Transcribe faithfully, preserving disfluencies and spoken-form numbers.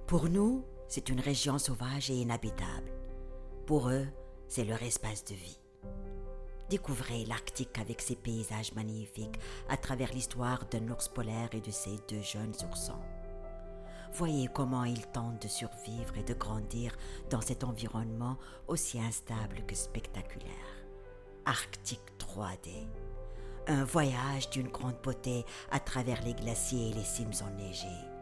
Pour nous, c'est une région sauvage et inhabitable. Pour eux, c'est leur espace de vie. Découvrez l'Arctique avec ses paysages magnifiques à travers l'histoire d'un ours polaire et de ses deux jeunes oursons. Voyez comment ils tentent de survivre et de grandir dans cet environnement aussi instable que spectaculaire. Arctique trois D. Un voyage d'une grande beauté à travers les glaciers et les cimes enneigées.